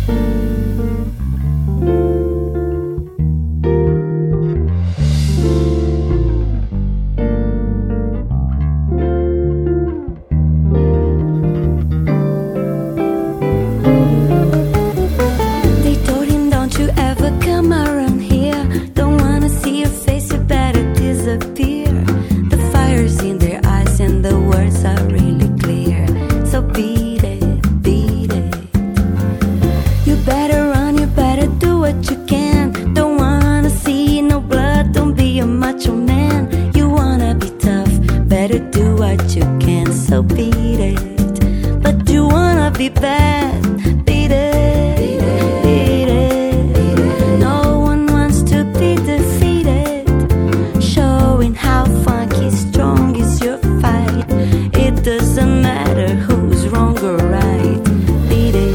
They told him, don't you ever come around here. Don't wanna see your face, you better disappear. The fire's in their eyes and the words are really clear. So beat it, beat it. You better run, you better do what you can. Don't wanna see no blood, don't be a macho man. You wanna be tough, better do what you can. So beat it. But you wanna be bad, beat it, beat it. No one wants to be defeated. Showing how funky strong is your fight. It doesn't matter who's wrong or right. Beat it,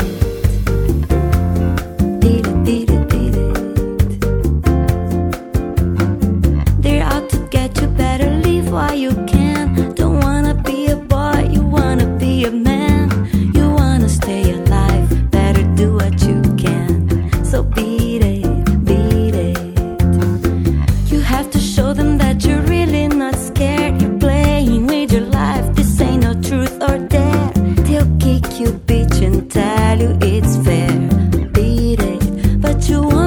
beat it, beat it, beat it. They're out to get you, better leave while you can. Don't wanna be a boy, you wanna be a man. You wanna stay alive, better do what you can. So beat it, beat it. You have to show them that you're really not scared. You're playing with your life, this ain't no truth or dare. They'll kick you, bitch, and tell you it's fair. Beat it, but you want